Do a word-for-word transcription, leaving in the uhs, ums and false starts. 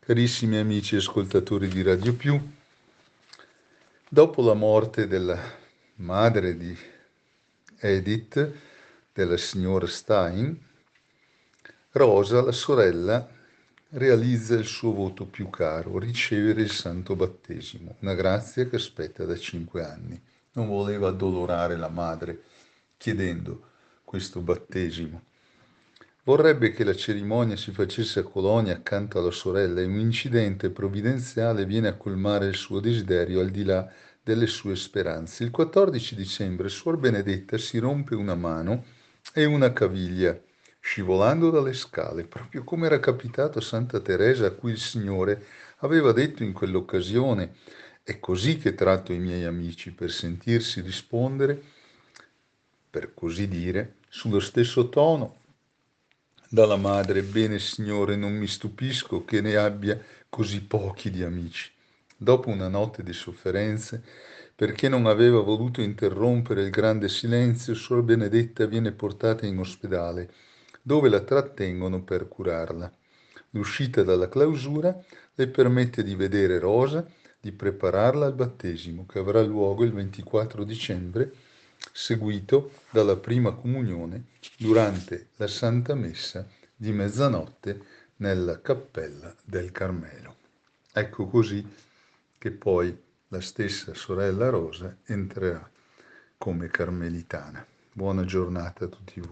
Carissimi amici e ascoltatori di Radio Più, dopo la morte della madre di Edith, della signora Stein, Rosa, la sorella, realizza il suo voto più caro, ricevere il santo battesimo, una grazia che aspetta da cinque anni. Non voleva addolorare la madre chiedendo questo battesimo. Vorrebbe che la cerimonia si facesse a Colonia accanto alla sorella e un incidente provvidenziale viene a colmare il suo desiderio al di là delle sue speranze. Il quattordici dicembre Suor Benedetta si rompe una mano e una caviglia, scivolando dalle scale, proprio come era capitato a Santa Teresa, a cui il Signore aveva detto in quell'occasione: è così che tratto i miei amici, per sentirsi rispondere, per così dire, sullo stesso tono dalla madre: bene Signore, non mi stupisco che ne abbia così pochi di amici. Dopo una notte di sofferenze, perché non aveva voluto interrompere il grande silenzio, Suor Benedetta viene portata in ospedale, dove la trattengono per curarla. L'uscita dalla clausura le permette di vedere Rosa, di prepararla al battesimo, che avrà luogo il ventiquattro dicembre, seguito dalla prima comunione durante la Santa Messa di mezzanotte nella cappella del Carmelo. Ecco così che poi la stessa sorella Rosa entrerà come carmelitana. Buona giornata a tutti voi.